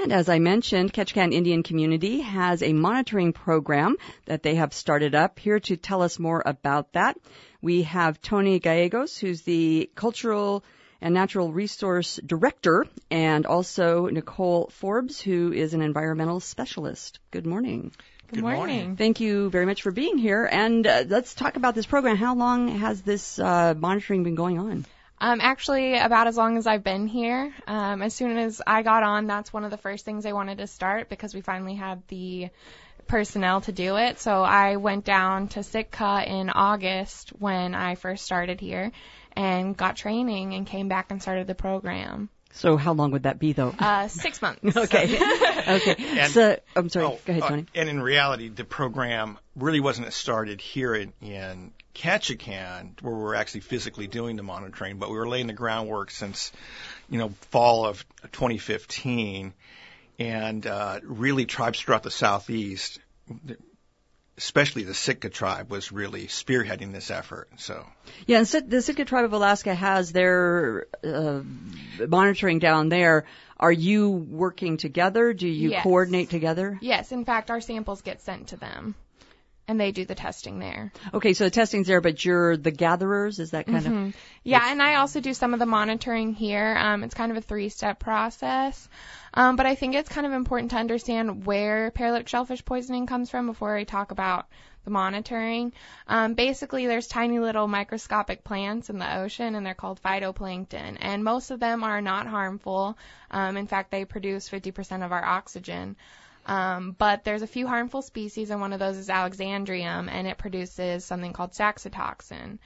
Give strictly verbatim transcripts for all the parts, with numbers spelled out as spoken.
And as I mentioned, Ketchikan Indian Community has a monitoring program that they have started up. Here to tell us more about that, we have Tony Gallegos, who's the Cultural and Natural Resource Director, and also Nicole Forbes, who is an environmental specialist. Good morning. Good morning. Thank you very much for being here. And uh, let's talk about this program. How long has this uh, monitoring been going on? Um, actually, about as long as I've been here. Um, as soon as I got on, that's one of the first things I wanted to start because we finally had the personnel to do it. So I went down to Sitka in August when I first started here and got training and came back and started the program. So how long would that be, though? Uh, six months. Okay. Okay. And, so, I'm sorry. oh, Go ahead, Tony. Uh, and in reality, the program really wasn't started here in, in Ketchikan, where we're actually physically doing the monitoring, but we were laying the groundwork since, you know, fall of twenty fifteen. And uh, really, tribes throughout the southeast, especially the Sitka tribe, was really spearheading this effort. So, yeah, and the Sitka tribe of Alaska has their uh, monitoring down there. Are you working together? Do you yes. coordinate together? Yes. In fact, our samples get sent to them, and they do the testing there. Okay, so the testing's there, but you're the gatherers? Is that kind mm-hmm. of? Yeah, and I also do some of the monitoring here. Um, it's kind of a three-step process. Um, but I think it's kind of important to understand where paralytic shellfish poisoning comes from before I talk about the monitoring. Um, basically, there's tiny little microscopic plants in the ocean, and they're called phytoplankton. And most of them are not harmful. Um, in fact, they produce fifty percent of our oxygen. Um, but there's a few harmful species, and one of those is Alexandrium, and it produces something called saxitoxin.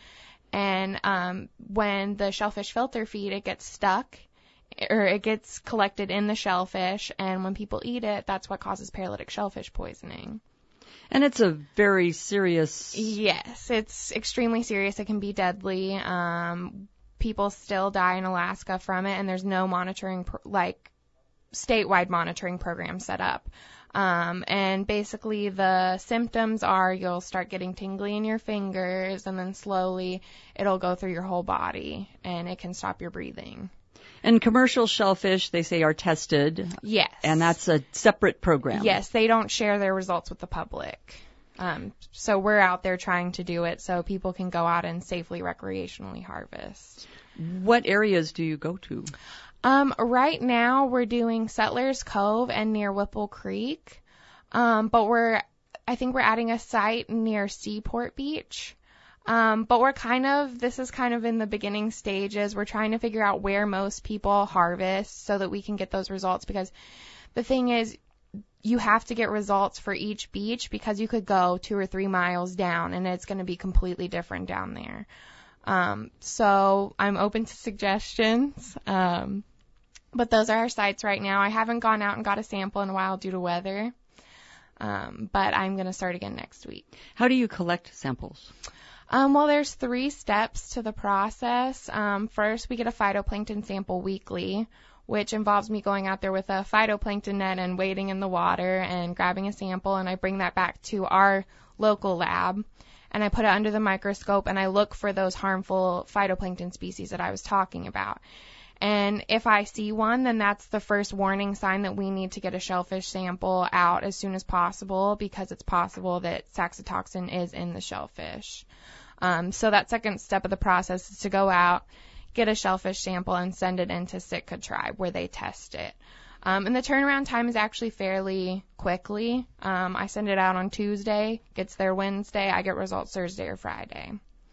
And um, when the shellfish filter feed, it gets stuck, or it gets collected in the shellfish, and when people eat it, that's what causes paralytic shellfish poisoning. And it's a very serious... Yes, it's extremely serious. It can be deadly. Um, people still die in Alaska from it, and there's no monitoring, pro- like, statewide monitoring program set up. Um, and basically the symptoms are you'll start getting tingly in your fingers, and then slowly it'll go through your whole body, and it can stop your breathing. And commercial shellfish, they say, are tested. Yes. And that's a separate program. Yes, they don't share their results with the public. Um, so we're out there trying to do it so people can go out and safely recreationally harvest. What areas do you go to? Um, right now we're doing Settlers Cove and near Whipple Creek. Um, but we're, I think we're adding a site near Seaport Beach. Um, but we're kind of, this is kind of in the beginning stages. We're trying to figure out where most people harvest so that we can get those results, because the thing is, you have to get results for each beach because you could go two or three miles down and it's going to be completely different down there. Um, so I'm open to suggestions. Um, but those are our sites right now. I haven't gone out and got a sample in a while due to weather. Um, but I'm going to start again next week. How do you collect samples? Um, well, there's three steps to the process. Um, first, we get a phytoplankton sample weekly, which involves me going out there with a phytoplankton net and wading in the water and grabbing a sample, and I bring that back to our local lab, and I put it under the microscope, and I look for those harmful phytoplankton species that I was talking about. And if I see one, then that's the first warning sign that we need to get a shellfish sample out as soon as possible, because it's possible that saxitoxin is in the shellfish. Um, so that second step of the process is to go out, get a shellfish sample, and send it into Sitka tribe where they test it. Um, and the turnaround time is actually fairly quickly. Um, I send it out on Tuesday, gets there Wednesday, I get results Thursday or Friday.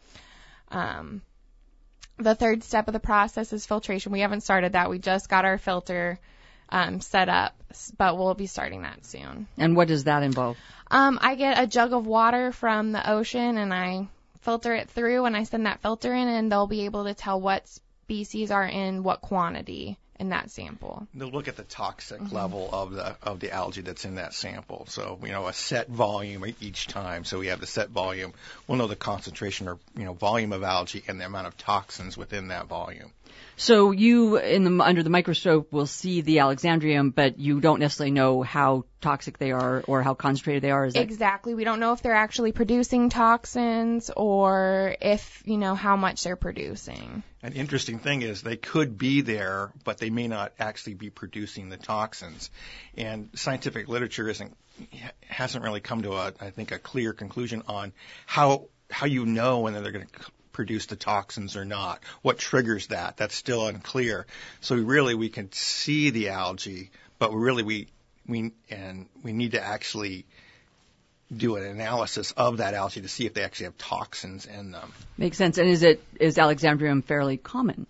Um, the third step of the process is filtration. We haven't started that. We just got our filter um, set up, but we'll be starting that soon. And what does that involve? Um, I get a jug of water from the ocean, and I filter it through, and I send that filter in, and they'll be able to tell what species are in what quantity in that sample. They'll look at the toxic mm-hmm. level of the of the algae that's in that sample. So, you know, a set volume each time. So we have the set volume. We'll know the concentration or, you know, volume of algae and the amount of toxins within that volume. So you, in the under the microscope, will see the Alexandrium, but you don't necessarily know how toxic they are or how concentrated they are? Is that... Exactly. We don't know if they're actually producing toxins or if, you know, how much they're producing. An interesting thing is they could be there, but they may not actually be producing the toxins. And scientific literature isn't hasn't really come to a, I think, a clear conclusion on how how you know whether they're going to produce the toxins or not. What triggers that? That's still unclear. So we really we can see the algae, but we really we we and we need to actually do an analysis of that algae to see if they actually have toxins in them. Makes sense. And is it is Alexandrium fairly common?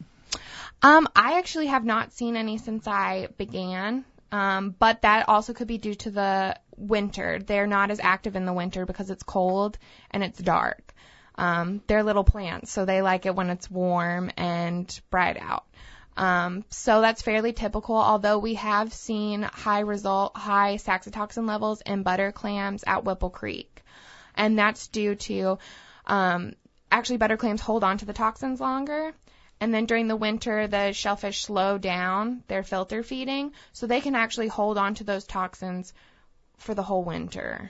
Um, I actually have not seen any since I began, um, but that also could be due to the winter. They're not as active in the winter because it's cold and it's dark. Um, they're little plants, so they like it when it's warm and bright out. Um, so that's fairly typical, although we have seen high result, high saxitoxin levels in butter clams at Whipple Creek. And that's due to, um, actually butter clams hold on to the toxins longer. And then during the winter, the shellfish slow down their filter feeding, so they can actually hold on to those toxins for the whole winter.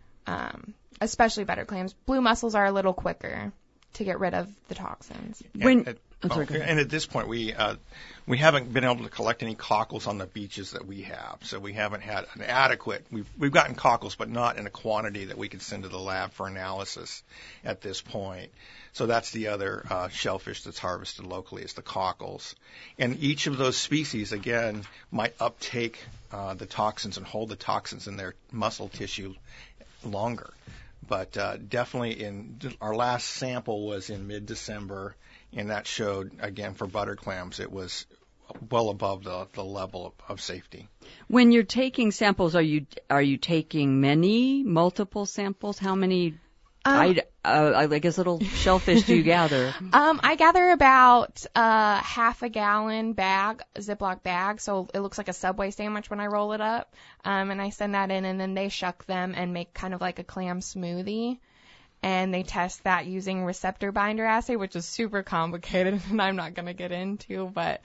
Um, especially butter clams. Blue mussels are a little quicker to get rid of the toxins. When, and, at, I'm sorry, oh, and at this point, we uh, we haven't been able to collect any cockles on the beaches that we have, so we haven't had an adequate. We've we've gotten cockles, but not in a quantity that we could send to the lab for analysis at this point. So that's the other uh, shellfish that's harvested locally is the cockles, and each of those species again might uptake uh, the toxins and hold the toxins in their muscle tissue longer. But uh, definitely in our last sample was in mid-December, and that showed, again, for butter clams, it was well above the, the level of, of safety. When you're taking samples, are you are you taking many, multiple samples? How many, um, I, uh, I guess, little shellfish do you gather? Um, I gather about uh, half a gallon bag, a Ziploc bag, so it looks like a Subway sandwich when I roll it up. Um, and I send that in, and then they shuck them and make kind of like a clam smoothie. And they test that using receptor binder assay, which is super complicated, and I'm not going to get into. But,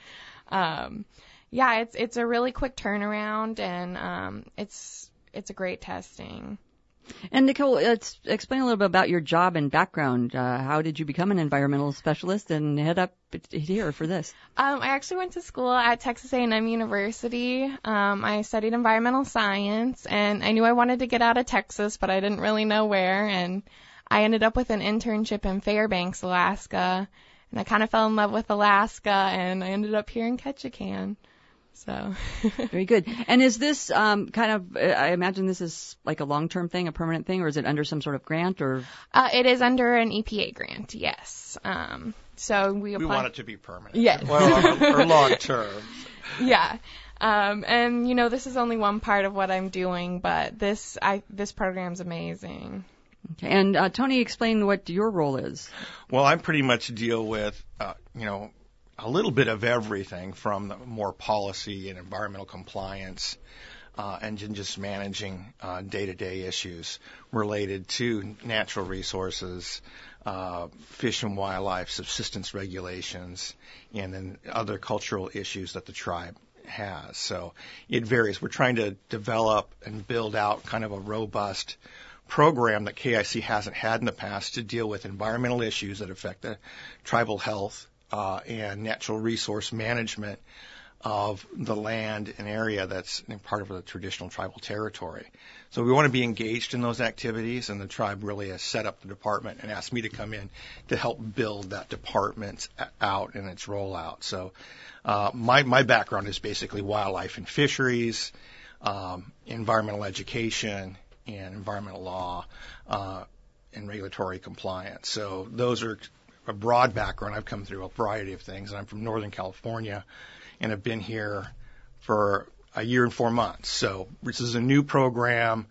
um, yeah, it's it's a really quick turnaround, and um, it's it's a great testing. And Nicole, let's explain a little bit about your job and background. Uh, how did you become an environmental specialist and head up here for this? Um, I actually went to school at Texas A and M University. Um, I studied environmental science, and I knew I wanted to get out of Texas, but I didn't really know where. And I ended up with an internship in Fairbanks, Alaska, and I kind of fell in love with Alaska, and I ended up here in Ketchikan. So very good. And is this um, kind of? I imagine this is like a long-term thing, a permanent thing, or is it under some sort of grant? Or uh, it is under an E P A grant. Yes. Um, so we apply. We want it to be permanent. Yes. Well, or, or long-term. Yeah. Um, and you know, this is only one part of what I'm doing, but this I this program's amazing. Okay. And uh, Tony, explain what your role is. Well, I pretty much deal with, uh, you know, a little bit of everything from the more policy and environmental compliance uh, and just managing uh, day-to-day issues related to natural resources, uh, fish and wildlife, subsistence regulations, and then other cultural issues that the tribe has. So it varies. We're trying to develop and build out kind of a robust program that K I C hasn't had in the past to deal with environmental issues that affect the tribal health uh, and natural resource management of the land and area that's part of the traditional tribal territory. So we want to be engaged in those activities, and the tribe really has set up the department and asked me to come in to help build that department out in its rollout. So uh, my, my background is basically wildlife and fisheries, um, environmental education, and environmental law uh, and regulatory compliance. So those are a broad background. I've come through a variety of things, and I'm from Northern California and have been here for a year and four months. So this is a new program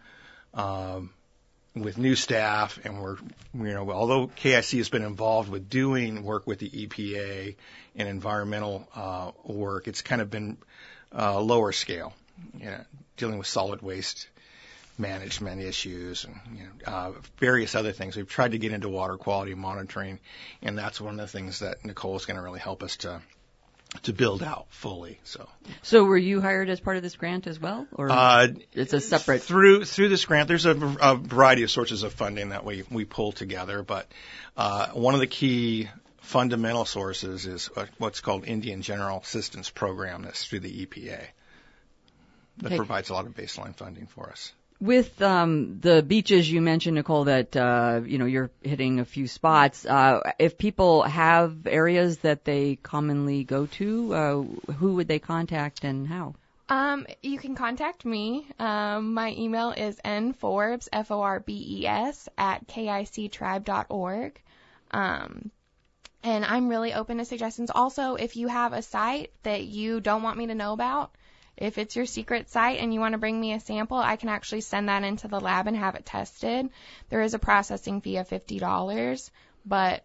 um, with new staff, and we're, you know, although K I C has been involved with doing work with the E P A and environmental uh, work, it's kind of been uh, lower scale, you know, dealing with solid waste management issues and you know, uh, various other things. We've tried to get into water quality monitoring, and that's one of the things that Nicole is going to really help us to to build out fully. So, so were you hired as part of this grant as well, or uh, it's a separate through through this grant? There's a, a variety of sources of funding that we we pull together, but uh, one of the key fundamental sources is what's called Indian General Assistance Program. That's through the E P A. That okay. provides a lot of baseline funding for us. With um, the beaches you mentioned, Nicole, that uh, you know you're hitting a few spots. Uh, if people have areas that they commonly go to, uh, who would they contact and how? Um, you can contact me. Um, my email is nforbes, F O R B E S, at K I C tribe dot org. Um, and I'm really open to suggestions. Also, if you have a site that you don't want me to know about, if it's your secret site and you want to bring me a sample, I can actually send that into the lab and have it tested. There is a processing fee of fifty dollars, but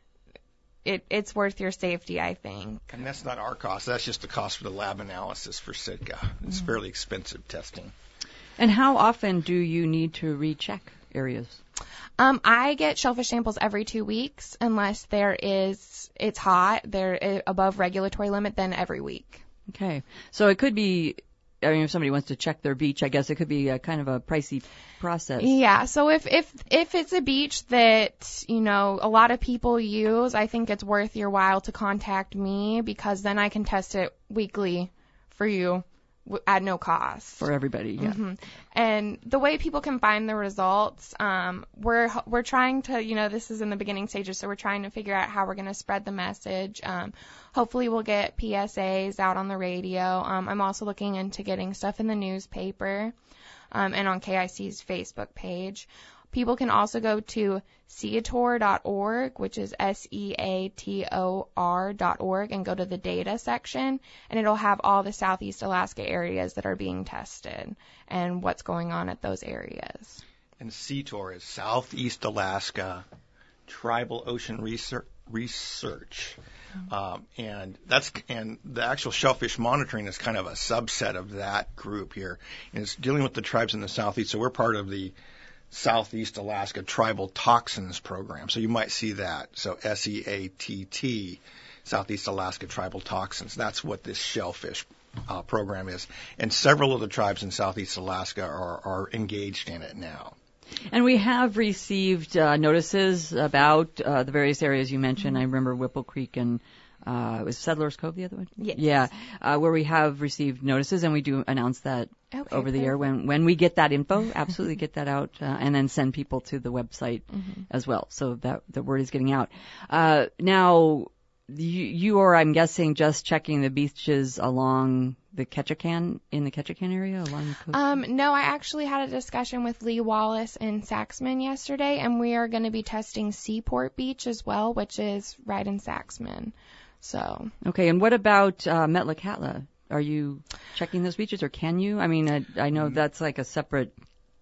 it, it's worth your safety, I think. And that's not our cost. That's just the cost for the lab analysis for Sitka. It's mm-hmm. fairly expensive testing. And how often do you need to recheck areas? Um, I get shellfish samples every two weeks unless there is, it's hot, they're above regulatory limit, then every week. Okay. So it could be, I mean, if somebody wants to check their beach, I guess it could be a kind of a pricey process. Yeah. So if, if, if it's a beach that, you know, a lot of people use, I think it's worth your while to contact me because then I can test it weekly for you at no cost. For everybody, yeah. Mm-hmm. And the way people can find the results, um, we're we're trying to, you know, this is in the beginning stages, so we're trying to figure out how we're going to spread the message. Um, hopefully we'll get P S As out on the radio. Um, I'm also looking into getting stuff in the newspaper um, and on K I C's Facebook page. People can also go to seator dot org, which is S E A T O R dot org, and go to the data section, and it'll have all the Southeast Alaska areas that are being tested and what's going on at those areas. And SEATOR is Southeast Alaska Tribal Ocean Research. Research. Mm-hmm. Um, and that's and the actual shellfish monitoring is kind of a subset of that group here. And it's dealing with the tribes in the Southeast, so we're part of the Southeast Alaska Tribal Toxins Program. So you might see that. So S E A T T, Southeast Alaska Tribal Toxins. That's what this shellfish uh, program is. And several of the tribes in Southeast Alaska are, are engaged in it now. And we have received uh, notices about uh, the various areas you mentioned. Mm-hmm. I remember Whipple Creek and uh, was Settlers Cove the other one? Yes. Yeah, uh, where we have received notices, and we do announce that okay, over the air when, when we get that info. Absolutely get that out, uh, and then send people to the website mm-hmm. as well, so that the word is getting out. Uh, now, you, you are, I'm guessing, just checking the beaches along the Ketchikan, in the Ketchikan area along the coast? Um, no, I actually had a discussion with Lee Wallace in Saxman yesterday, and we are going to be testing Seaport Beach as well, which is right in Saxman. So. Okay, and what about uh, Metlakatla? Are you checking those beaches, or can you? I mean, I, I know that's like a separate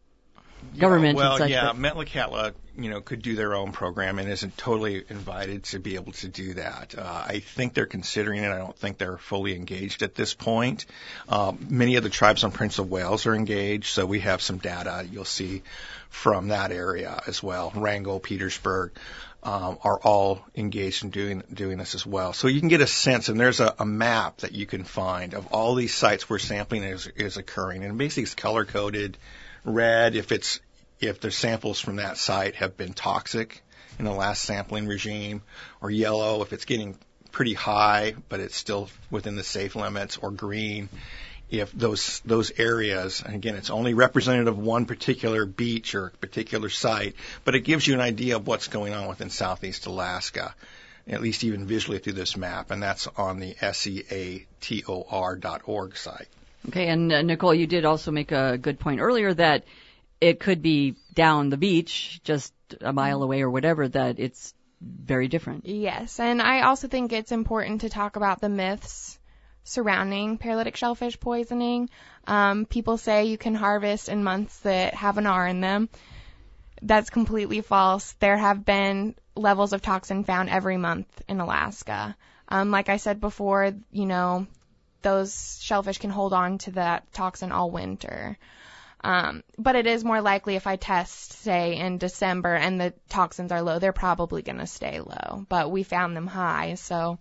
government. Yeah, well, and such, yeah, but... Metlakatla, you know, could do their own program and isn't totally invited to be able to do that. Uh, I think they're considering it. I don't think they're fully engaged at this point. Um, many of the tribes on Prince of Wales are engaged, so we have some data you'll see from that area as well. Wrangell, Petersburg. Um, are all engaged in doing doing this as well. So you can get a sense, and there's a, a map that you can find of all these sites where sampling is, is occurring. And basically it's color-coded red if it's if the samples from that site have been toxic in the last sampling regime, or yellow if it's getting pretty high but it's still within the safe limits, or green if those those areas, and again, it's only representative of one particular beach or particular site, but it gives you an idea of what's going on within Southeast Alaska, at least even visually through this map, and that's on the S E A T O R dot org site. Okay, and uh, Nicole, you did also make a good point earlier that it could be down the beach, just a mile away or whatever, that it's very different. Yes, and I also think it's important to talk about the myths surrounding paralytic shellfish poisoning. Um, people say you can harvest in months that have an R in them. That's completely false. There have been levels of toxin found every month in Alaska. Um, like I said before, you know, those shellfish can hold on to that toxin all winter. Um, but it is more likely if I test, say, in December and the toxins are low, they're probably going to stay low. But we found them high, so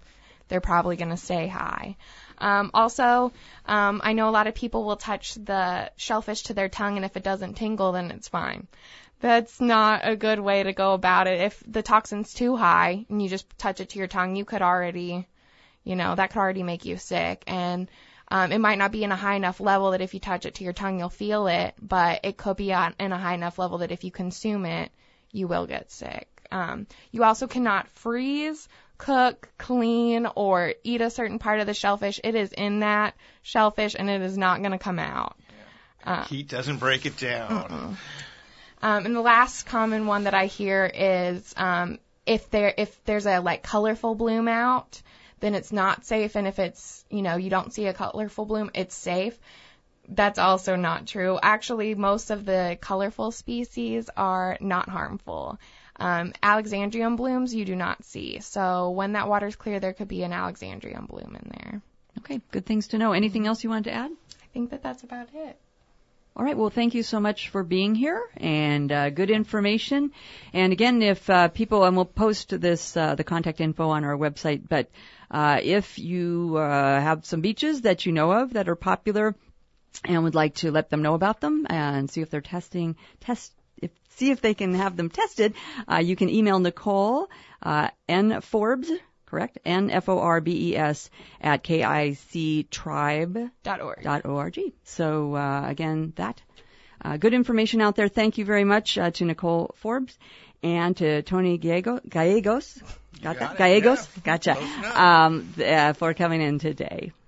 they're probably going to stay high. Um, also, um, I know a lot of people will touch the shellfish to their tongue, and if it doesn't tingle, then it's fine. That's not a good way to go about it. If the toxin's too high and you just touch it to your tongue, you could already, you know, that could already make you sick. And um, it might not be in a high enough level that if you touch it to your tongue, you'll feel it, but it could be on, in a high enough level that if you consume it, you will get sick. Um, you also cannot freeze, cook, clean, or eat a certain part of the shellfish. It is in that shellfish, and it is not going to come out. Yeah. Uh, Heat doesn't break it down. Um, and the last common one that I hear is um, if there if there's a like colorful bloom out, then it's not safe, and if it's you know you don't see a colorful bloom, it's safe. That's also not true. Actually, most of the colorful species are not harmful. Um, Alexandrium blooms you do not see. So when that water's clear, there could be an Alexandrium bloom in there. Okay, good things to know. Anything else you wanted to add? I think that that's about it. All right. Well, thank you so much for being here, and uh, good information. And again, if uh, people, and we'll post this, uh, the contact info on our website, but uh, if you uh, have some beaches that you know of that are popular and would like to let them know about them and see if they're testing, test, if, see if they can have them tested, uh, you can email Nicole, uh, N Forbes, correct? N F O R B E S at K I C tribe dot org. Dot org. So, uh, again, that, uh, good information out there. Thank you very much, uh, to Nicole Forbes and to Tony Gallego, Gallegos. Got that? Gallegos? Yeah. Gotcha. Um, uh, for coming in today.